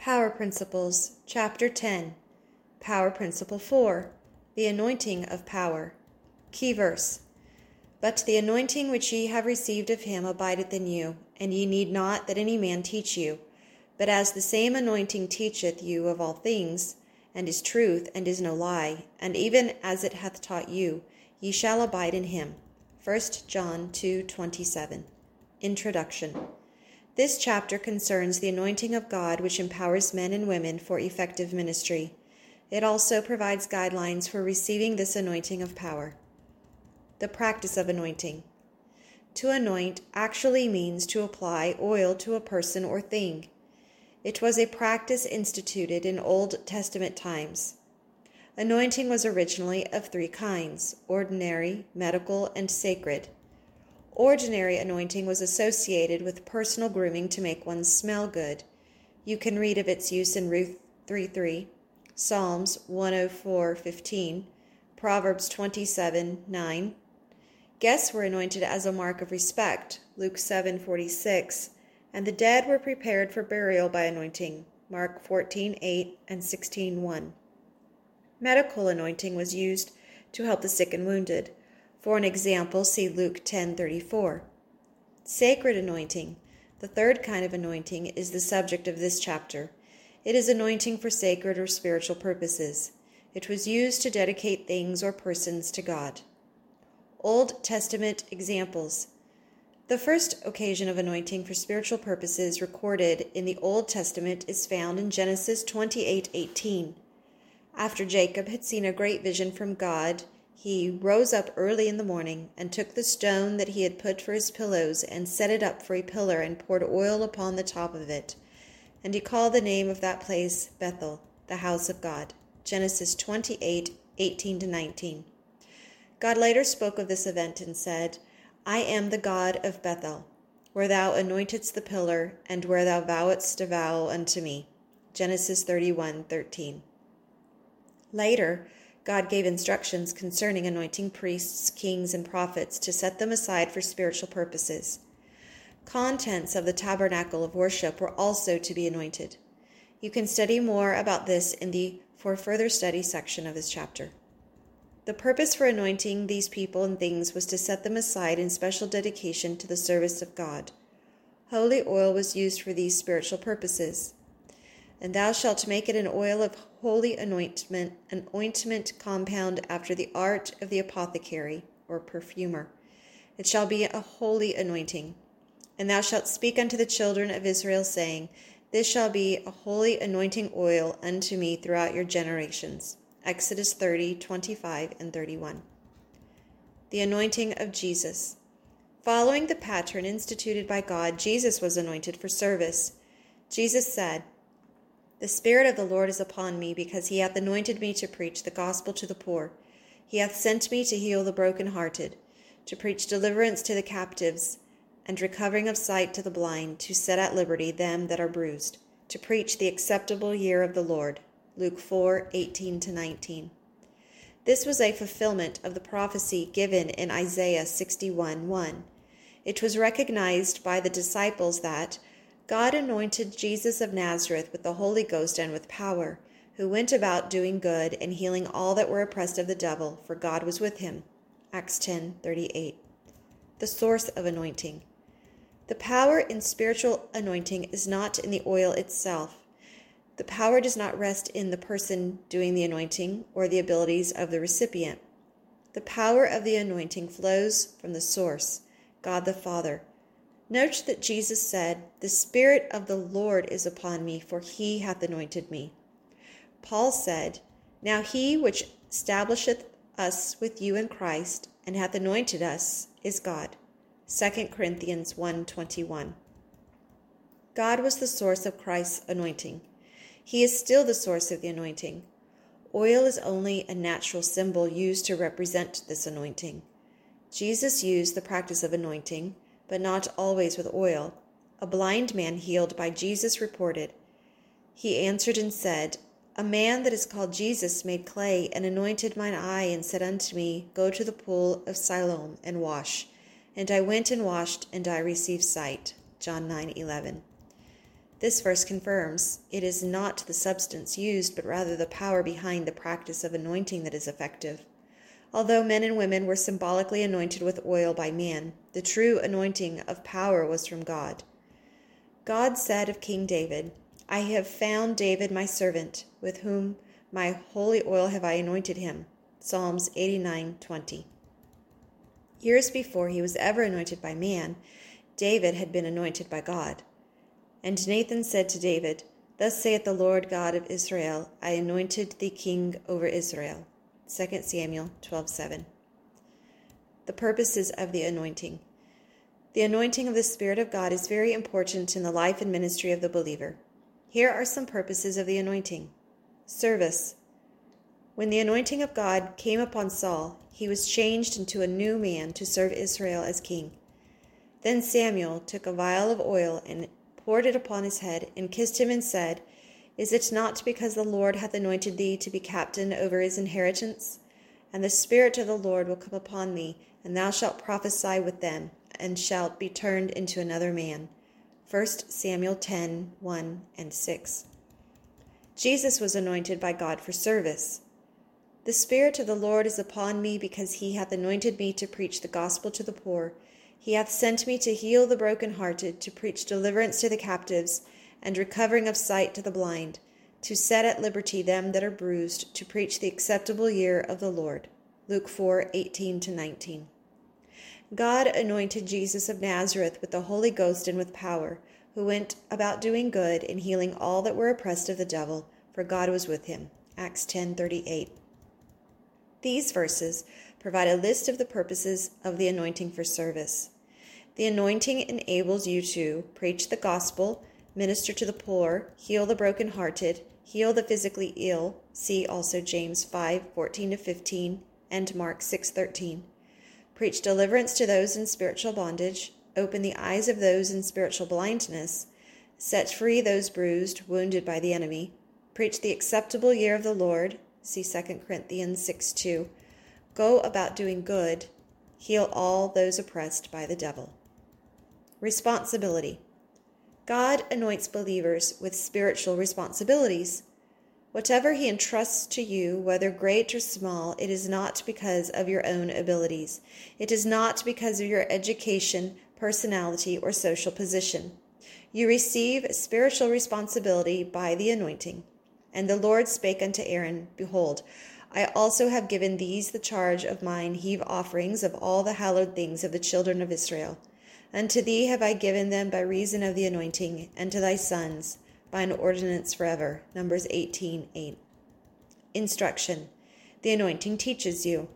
Power Principles, Chapter 10. Power Principle 4. The Anointing of Power. Key verse. But the anointing which ye have received of him abideth in you, and ye need not that any man teach you. But as the same anointing teacheth you of all things, and is truth, and is no lie, and even as it hath taught you, ye shall abide in him. 1 John 2:27. Introduction. This chapter concerns the anointing of God which empowers men and women for effective ministry. It also provides guidelines for receiving this anointing of power. The practice of anointing. To anoint actually means to apply oil to a person or thing. It was a practice instituted in Old Testament times. Anointing was originally of three kinds: ordinary, medical, and sacred. Ordinary anointing was associated with personal grooming to make one smell good. You can read of its use in Ruth 3:3, Psalms 104:15, Proverbs 27:9. Guests were anointed as a mark of respect, Luke 7:46, and the dead were prepared for burial by anointing, Mark 14:8 and 16:1. Medical anointing was used to help the sick and wounded. For an example, see Luke 10:34. Sacred anointing, the third kind of anointing, is the subject of this chapter. It is anointing for sacred or spiritual purposes. It was used to dedicate things or persons to God. Old Testament examples. The first occasion of anointing for spiritual purposes recorded in the Old Testament is found in Genesis 28:18. After Jacob had seen a great vision from God, he rose up early in the morning and took the stone that he had put for his pillows and set it up for a pillar and poured oil upon the top of it. And he called the name of that place Bethel, the house of God. Genesis 28:18-19. God later spoke of this event and said, I am the God of Bethel, where thou anointedst the pillar, and where thou vowedst a vow unto me. Genesis 31:13. Later, God gave instructions concerning anointing priests, kings, and prophets to set them aside for spiritual purposes. Contents of the tabernacle of worship were also to be anointed. You can study more about this in the For Further Study section of this chapter. The purpose for anointing these people and things was to set them aside in special dedication to the service of God. Holy oil was used for these spiritual purposes. And thou shalt make it an oil of holy anointment, an ointment compound after the art of the apothecary or perfumer. It shall be a holy anointing. And thou shalt speak unto the children of Israel, saying, This shall be a holy anointing oil unto me throughout your generations. Exodus 30:25 and 31. The anointing of Jesus. Following the pattern instituted by God, Jesus was anointed for service. Jesus said, The Spirit of the Lord is upon me, because he hath anointed me to preach the gospel to the poor. He hath sent me to heal the brokenhearted, to preach deliverance to the captives, and recovering of sight to the blind, to set at liberty them that are bruised, to preach the acceptable year of the Lord. Luke 4:18-19. This was a fulfillment of the prophecy given in Isaiah 61:1. It was recognized by the disciples that God anointed Jesus of Nazareth with the Holy Ghost and with power, who went about doing good and healing all that were oppressed of the devil, for God was with him. Acts 10:38. The source of anointing. The power in spiritual anointing is not in the oil itself. The power does not rest in the person doing the anointing or the abilities of the recipient. The power of the anointing flows from the source, God the Father. Note that Jesus said, The Spirit of the Lord is upon me, for he hath anointed me. Paul said, Now he which establisheth us with you in Christ, and hath anointed us, is God. 2 Corinthians 1:21. God was the source of Christ's anointing. He is still the source of the anointing. Oil is only a natural symbol used to represent this anointing. Jesus used the practice of anointing, but not always with oil. A blind man healed by Jesus reported, He answered and said, A man that is called Jesus made clay and anointed mine eye and said unto me, Go to the pool of Siloam and wash. And I went and washed, and I received sight. John 9:11. This verse confirms it is not the substance used, but rather the power behind the practice of anointing that is effective. Although men and women were symbolically anointed with oil by man, the true anointing of power was from God. God said of King David, "I have found David my servant, with whom my holy oil have I anointed him." Psalms 89:20. Years before he was ever anointed by man, David had been anointed by God. And Nathan said to David, "Thus saith the Lord God of Israel, I anointed thee king over Israel." 2 Samuel 12:7. The purposes of the anointing. The anointing of the Spirit of God is very important in the life and ministry of the believer. Here are some purposes of the anointing. Service. When the anointing of God came upon Saul, he was changed into a new man to serve Israel as king. Then Samuel took a vial of oil and poured it upon his head, and kissed him, and said, "Is it not because the Lord hath anointed thee to be captain over his inheritance? And the Spirit of the Lord will come upon thee, and thou shalt prophesy with them, and shalt be turned into another man." 1 Samuel 10:1 and 6. Jesus was anointed by God for service. "The Spirit of the Lord is upon me, because he hath anointed me to preach the gospel to the poor. He hath sent me to heal the brokenhearted, to preach deliverance to the captives, and recovering of sight to the blind, to set at liberty them that are bruised, to preach the acceptable year of the Lord." Luke 4:18-19. God anointed Jesus of Nazareth with the Holy Ghost and with power, who went about doing good and healing all that were oppressed of the devil, for God was with him. Acts 10:38. These verses provide a list of the purposes of the anointing for service. The anointing enables you to preach the gospel, minister to the poor, heal the brokenhearted, heal the physically ill. See also James 5:14-15 and Mark 6:13. Preach deliverance to those in spiritual bondage, open the eyes of those in spiritual blindness, set free those bruised, wounded by the enemy, preach the acceptable year of the Lord. See 2 Corinthians 6:2. Go about doing good, heal all those oppressed by the devil. Responsibility. God anoints believers with spiritual responsibilities. Whatever he entrusts to you, whether great or small, it is not because of your own abilities. It is not because of your education, personality, or social position. You receive spiritual responsibility by the anointing. And the Lord spake unto Aaron, Behold, I also have given these the charge of mine heave offerings of all the hallowed things of the children of Israel. Unto thee have I given them by reason of the anointing, and to thy sons by an ordinance forever. Numbers 18:8. Instruction. The anointing teaches you.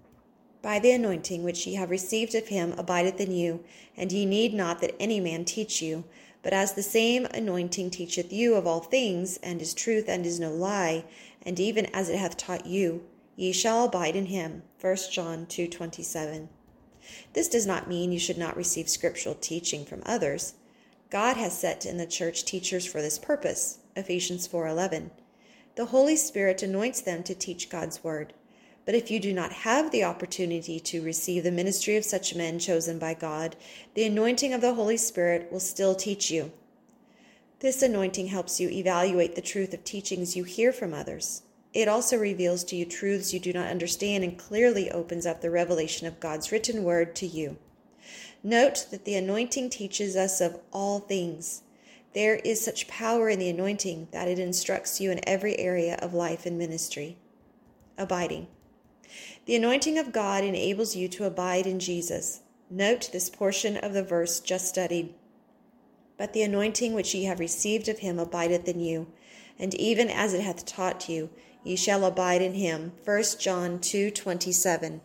By the anointing which ye have received of him abideth in you, and ye need not that any man teach you. But as the same anointing teacheth you of all things, and is truth and is no lie, and even as it hath taught you, ye shall abide in him. 1 John 2:27. This does not mean you should not receive scriptural teaching from others. God has set in the church teachers for this purpose. Ephesians 4:11. The Holy Spirit anoints them to teach God's word. But if you do not have the opportunity to receive the ministry of such men chosen by God, the anointing of the Holy Spirit will still teach you. This anointing helps you evaluate the truth of teachings you hear from others. It also reveals to you truths you do not understand and clearly opens up the revelation of God's written word to you. Note that the anointing teaches us of all things. There is such power in the anointing that it instructs you in every area of life and ministry. Abiding. The anointing of God enables you to abide in Jesus. Note this portion of the verse just studied. But the anointing which ye have received of him abideth in you, and even as it hath taught you, ye shall abide in him. 1 John 2:27.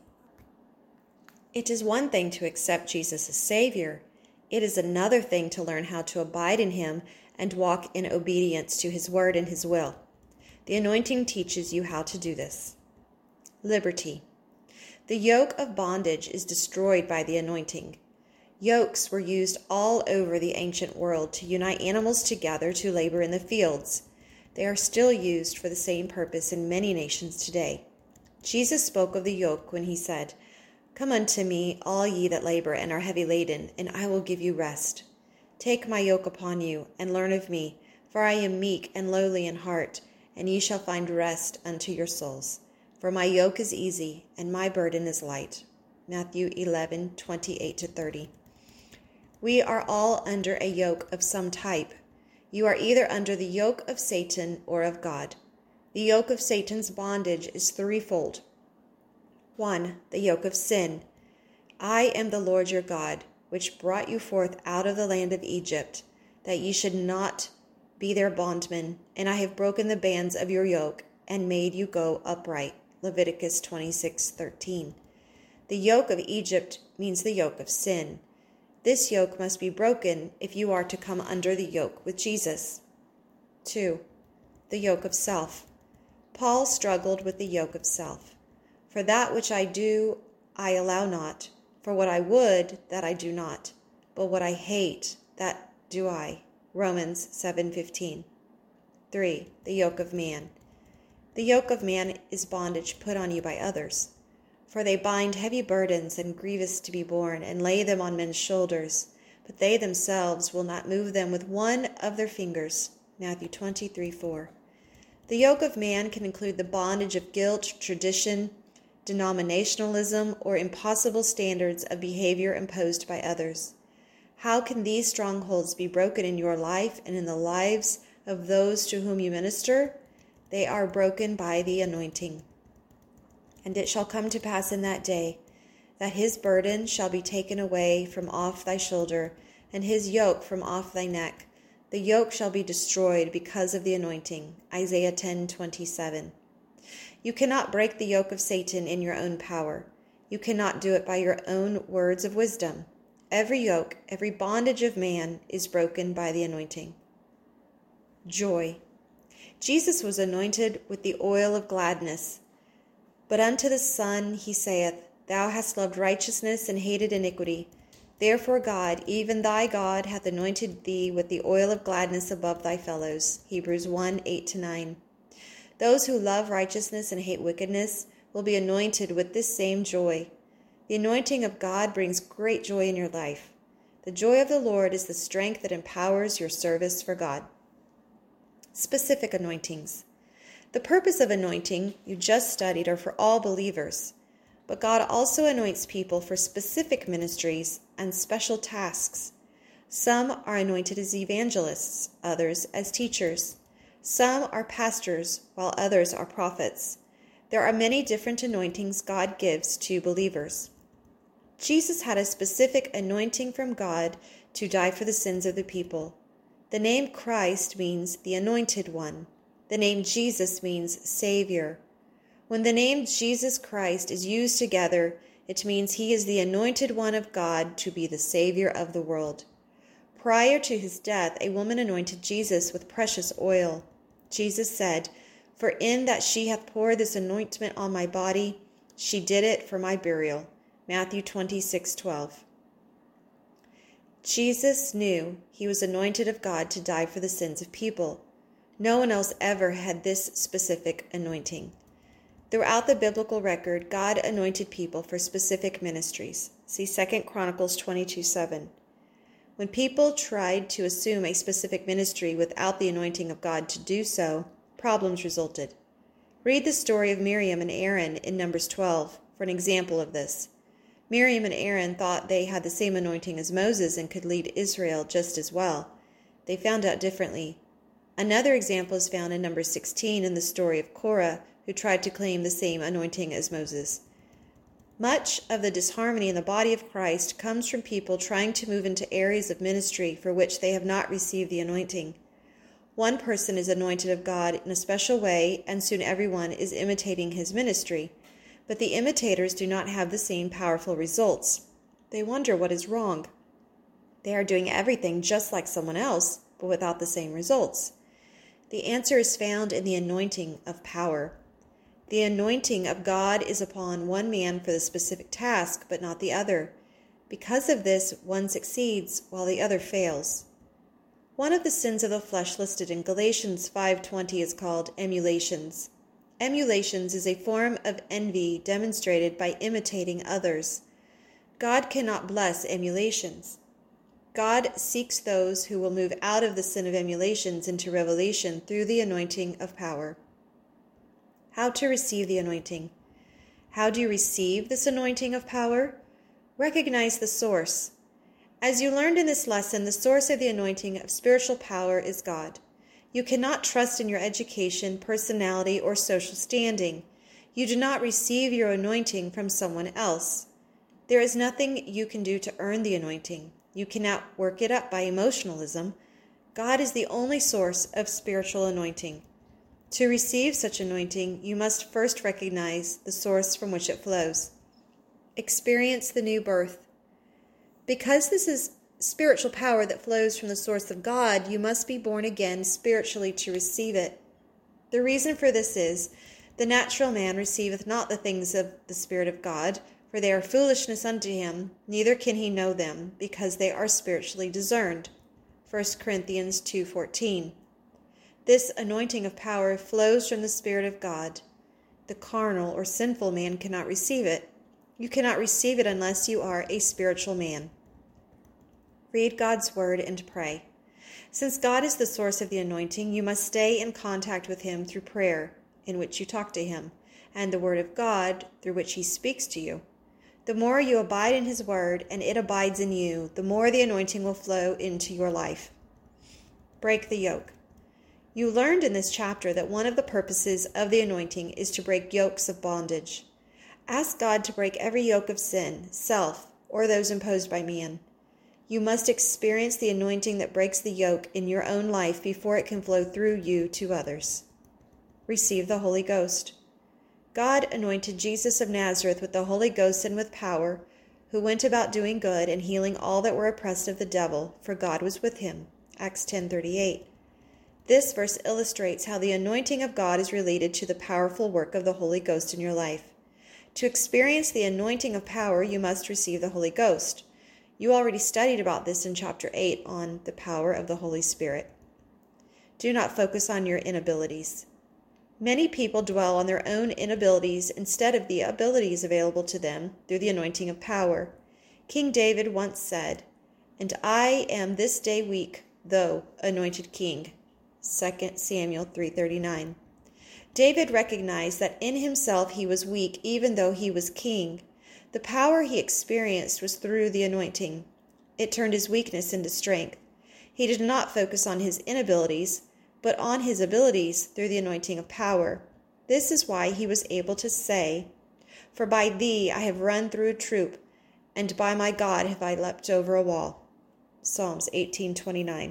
It is one thing to accept Jesus as Savior. It is another thing to learn how to abide in him and walk in obedience to his word and his will. The anointing teaches you how to do this. Liberty. The yoke of bondage is destroyed by the anointing. Yokes were used all over the ancient world to unite animals together to labor in the fields. They are still used for the same purpose in many nations today. Jesus spoke of the yoke when he said, Come unto me, all ye that labor and are heavy laden, and I will give you rest. Take my yoke upon you, and learn of me, For I am meek and lowly in heart, and ye shall find rest unto your souls. For my yoke is easy, and my burden is light. Matthew 11:28-30. We are all under a yoke of some type. You are either under the yoke of Satan or of God. The yoke of Satan's bondage is threefold. 1. The yoke of sin. I am the Lord your God, which brought you forth out of the land of Egypt, that ye should not be their bondmen, and I have broken the bands of your yoke, and made you go upright. Leviticus 26:13. The yoke of Egypt means the yoke of sin. This yoke must be broken if you are to come under the yoke with Jesus. 2. The yoke of self. Paul struggled with the yoke of self. For that which I do, I allow not. For what I would, that I do not. But what I hate, that do I. Romans 7:15. 3. The yoke of man. The yoke of man is bondage put on you by others. For they bind heavy burdens and grievous to be borne, and lay them on men's shoulders, but they themselves will not move them with one of their fingers. Matthew 23:4. The yoke of man can include the bondage of guilt, tradition, denominationalism, or impossible standards of behavior imposed by others. How can these strongholds be broken in your life and in the lives of those to whom you minister? They are broken by the anointing. And it shall come to pass in that day that his burden shall be taken away from off thy shoulder, and his yoke from off thy neck. The yoke shall be destroyed because of the anointing. Isaiah 10:27. You cannot break the yoke of Satan in your own power. You cannot do it by your own words of wisdom. Every yoke, every bondage of man is broken by the anointing. Joy. Jesus was anointed with the oil of gladness. But unto the Son he saith, Thou hast loved righteousness and hated iniquity. Therefore God, even thy God, hath anointed thee with the oil of gladness above thy fellows. Hebrews 1:8-9. Those who love righteousness and hate wickedness will be anointed with this same joy. The anointing of God brings great joy in your life. The joy of the Lord is the strength that empowers your service for God. Specific anointings. The purpose of anointing you just studied are for all believers, but God also anoints people for specific ministries and special tasks. Some are anointed as evangelists, others as teachers. Some are pastors, while others are prophets. There are many different anointings God gives to believers. Jesus had a specific anointing from God to die for the sins of the people. The name Christ means the anointed one. The name Jesus means Savior. When the name Jesus Christ is used together, it means he is the anointed one of God to be the Savior of the world. Prior to his death, a woman anointed Jesus with precious oil. Jesus said, For in that she hath poured this anointment on my body, she did it for my burial. Matthew 26:12. Jesus knew he was anointed of God to die for the sins of people. No one else ever had this specific anointing. Throughout the biblical record, God anointed people for specific ministries. See 2 Chronicles 22:7. When people tried to assume a specific ministry without the anointing of God to do so, problems resulted. Read the story of Miriam and Aaron in Numbers 12 for an example of this. Miriam and Aaron thought they had the same anointing as Moses and could lead Israel just as well. They found out differently. Another example is found in Numbers 16 in the story of Korah, who tried to claim the same anointing as Moses. Much of the disharmony in the body of Christ comes from people trying to move into areas of ministry for which they have not received the anointing. One person is anointed of God in a special way, and soon everyone is imitating his ministry. But the imitators do not have the same powerful results. They wonder what is wrong. They are doing everything just like someone else, but without the same results. The answer is found in the anointing of power. The anointing of God is upon one man for the specific task, but not the other. Because of this, one succeeds while the other fails. One of the sins of the flesh listed in Galatians 5:20 is called emulations. Emulations is a form of envy demonstrated by imitating others. God cannot bless emulations. God seeks those who will move out of the sin of emulations into revelation through the anointing of power. How to receive the anointing. How do you receive this anointing of power? Recognize the source. As you learned in this lesson, the source of the anointing of spiritual power is God. You cannot trust in your education, personality, or social standing. You do not receive your anointing from someone else. There is nothing you can do to earn the anointing. You cannot work it up by emotionalism. God is the only source of spiritual anointing. To receive such anointing, you must first recognize the source from which it flows. Experience the new birth. Because this is spiritual power that flows from the source of God, you must be born again spiritually to receive it. The reason for this is, the natural man receiveth not the things of the Spirit of God, for they are foolishness unto him, neither can he know them, because they are spiritually discerned. 1 Corinthians 2:14. This anointing of power flows from the Spirit of God. The carnal or sinful man cannot receive it. You cannot receive it unless you are a spiritual man. Read God's word and pray. Since God is the source of the anointing, you must stay in contact with him through prayer, in which you talk to him, and the word of God, through which he speaks to you. The more you abide in his word and it abides in you, the more the anointing will flow into your life. Break the yoke. You learned in this chapter that one of the purposes of the anointing is to break yokes of bondage. Ask God to break every yoke of sin, self, or those imposed by man. You must experience the anointing that breaks the yoke in your own life before it can flow through you to others. Receive the Holy Ghost. God anointed Jesus of Nazareth with the Holy Ghost and with power, who went about doing good and healing all that were oppressed of the devil, for God was with him. Acts 10:38. This verse illustrates how the anointing of God is related to the powerful work of the Holy Ghost in your life. To experience the anointing of power, you must receive the Holy Ghost. You already studied about this in chapter 8 on the power of the Holy Spirit. Do not focus on your inabilities. Many people dwell on their own inabilities instead of the abilities available to them through the anointing of power. King David once said, "And I am this day weak, though anointed king." 2 Samuel 3:39. David recognized that in himself he was weak even though he was king. The power he experienced was through the anointing. It turned his weakness into strength. He did not focus on his inabilities, but on his abilities through the anointing of power. This is why he was able to say, "For by thee I have run through a troop, and by my God have I leapt over a wall." Psalms 18:29.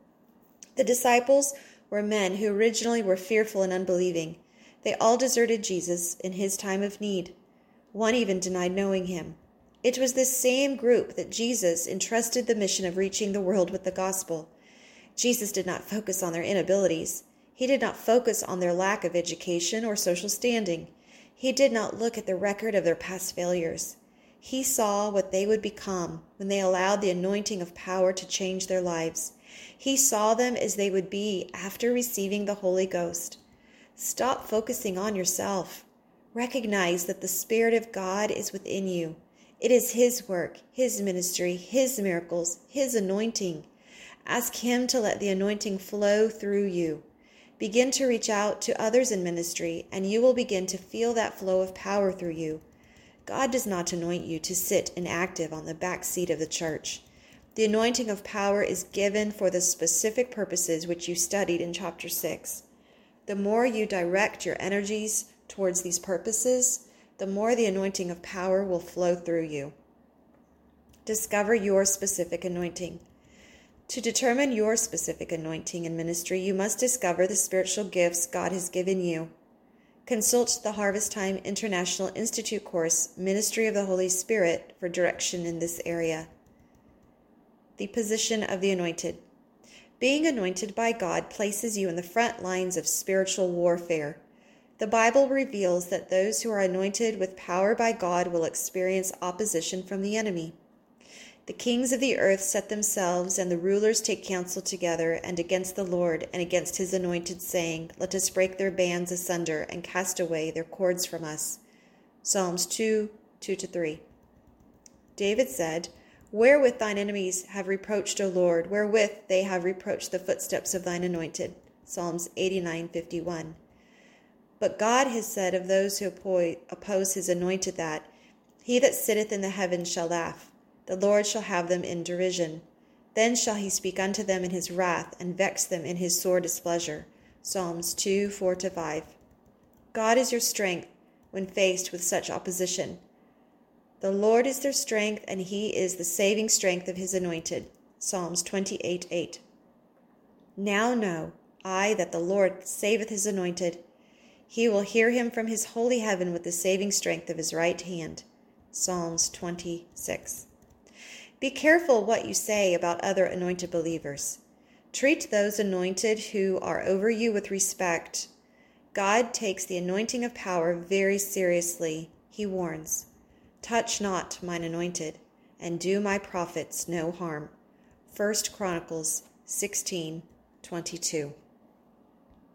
The disciples were men who originally were fearful and unbelieving. They all deserted Jesus in his time of need. One even denied knowing him. It was this same group that Jesus entrusted the mission of reaching the world with the gospel. Jesus did not focus on their inabilities. He did not focus on their lack of education or social standing. He did not look at the record of their past failures. He saw what they would become when they allowed the anointing of power to change their lives. He saw them as they would be after receiving the Holy Ghost. Stop focusing on yourself. Recognize that the Spirit of God is within you. It is his work, his ministry, his miracles, his anointing. Ask him to let the anointing flow through you. Begin to reach out to others in ministry, and you will begin to feel that flow of power through you. God does not anoint you to sit inactive on the back seat of the church. The anointing of power is given for the specific purposes which you studied in chapter 6. The more you direct your energies towards these purposes, the more the anointing of power will flow through you. Discover your specific anointing. To determine your specific anointing in ministry, you must discover the spiritual gifts God has given you. Consult the Harvest Time International Institute course, Ministry of the Holy Spirit, for direction in this area. The position of the anointed. Being anointed by God places you in the front lines of spiritual warfare. The Bible reveals that those who are anointed with power by God will experience opposition from the enemy. The kings of the earth set themselves, and the rulers take counsel together, and against the Lord and against his anointed, saying, "Let us break their bands asunder, and cast away their cords from us." Psalms 2:2-3. David said, Wherewith thine enemies have reproached, O Lord, wherewith they have reproached the footsteps of thine anointed. Psalms 89:51. But God has said of those who oppose his anointed that, he that sitteth in the heavens shall laugh. The Lord shall have them in derision. Then shall he speak unto them in his wrath, and vex them in his sore displeasure. Psalms 2:4-5. God is your strength when faced with such opposition. The Lord is their strength, and he is the saving strength of his anointed. Psalms 28:8. Now know I that the Lord saveth his anointed. He will hear him from his holy heaven with the saving strength of his right hand. Psalms 26. Be careful what you say about other anointed believers. Treat those anointed who are over you with respect. God takes the anointing of power very seriously. He warns, touch not mine anointed, and do my prophets no harm. 1 Chronicles 16:22.